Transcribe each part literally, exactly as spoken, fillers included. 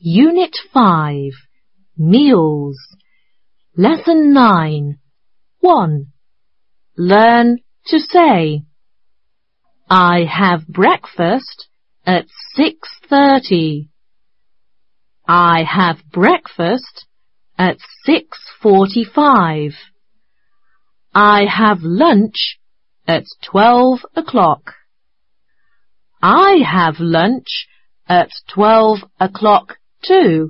Unit five, Meals. Lesson nine. one. Learn to say. I have breakfast at six thirty. I have breakfast at six forty-five. I have lunch at twelve o'clock. I have lunch at twelve o'clock too.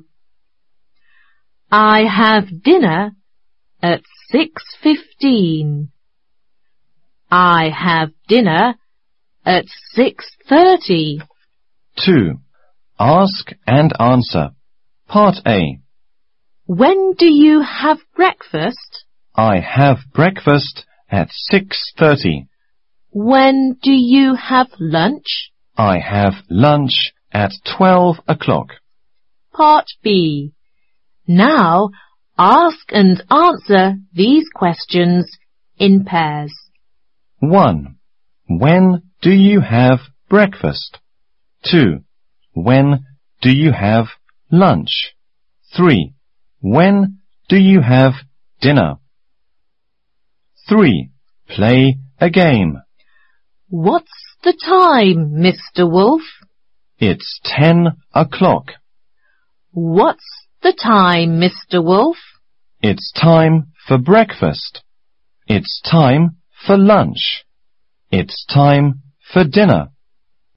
I have dinner at six fifteen. I have dinner at six thirty. two. Ask and answer. Part A. When do you have breakfast? I have breakfast at six thirty. When do you have lunch? I have lunch at twelve o'clock. Part B. Now, ask and answer these questions in pairs. one. When do you have breakfast? two. When do you have lunch? three. When do you have dinner? three. Play a game. What's the time, Mister Wolf? It's ten o'clock. What's the time, Mister Wolf? It's time for breakfast. It's time for lunch. It's time for dinner.